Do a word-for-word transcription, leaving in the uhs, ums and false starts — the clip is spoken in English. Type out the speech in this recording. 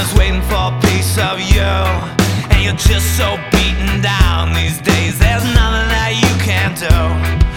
just waiting for a piece of you. And you're just so beaten down these days. There's nothing that you can't do.